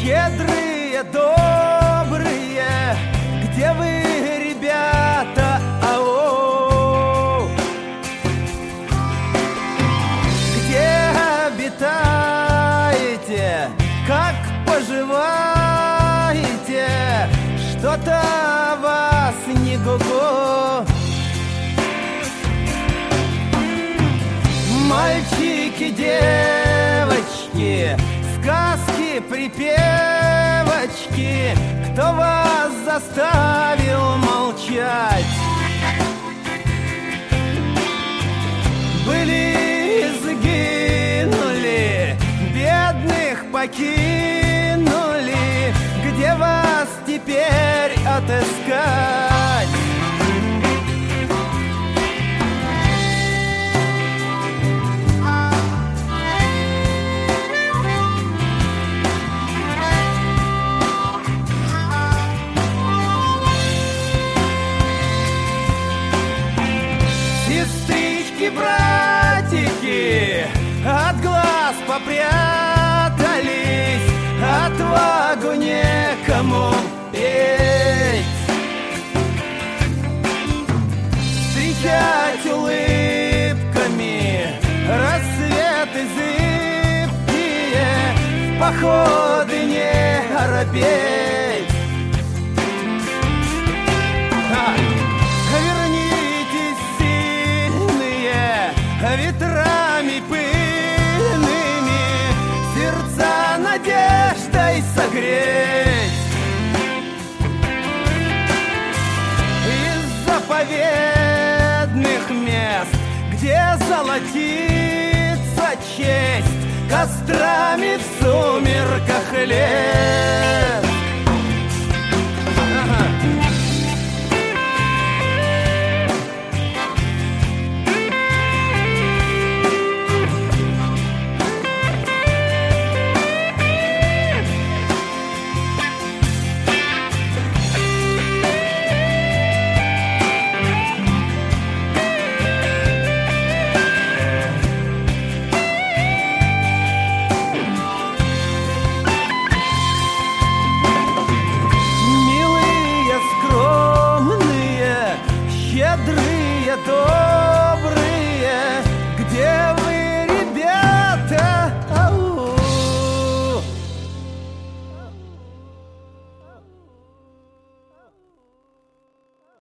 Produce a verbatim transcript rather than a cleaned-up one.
щедрые, добрые, где вы, ребята, ау? Где обитаете, как поживаете? Что-то вас не го-го. Мальчики, девочки, сказки, припевочки, кто вас заставил молчать? Были и сгинули, бедных покинули, где вас теперь отыскать? Сестрички, братики, от глаз попрятались, отвагу некому петь. Встречать улыбками рассветы зыбкие, в походы не оробеть. Ветрами пыльными сердца надеждой согреть. Из заповедных мест, где золотится честь, кострами в сумерках лет.